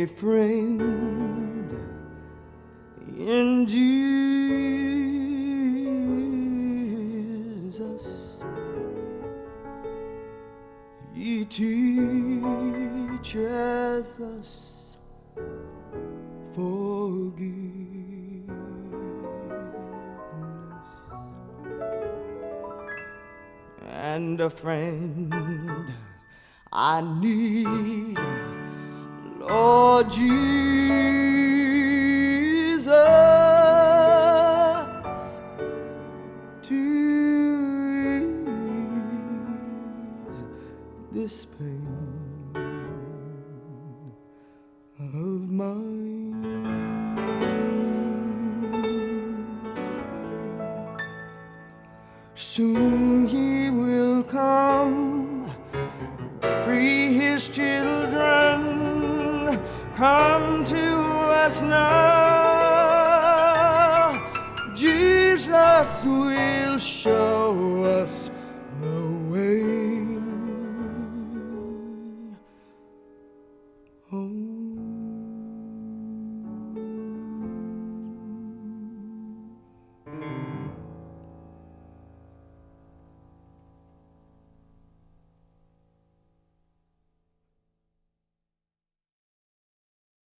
friend in Jesus. He teaches us forgiveness, and a friend I need, Lord Jesus, to ease this pain of mine. Soon he will come, free his children. Come to us now. Jesus will show us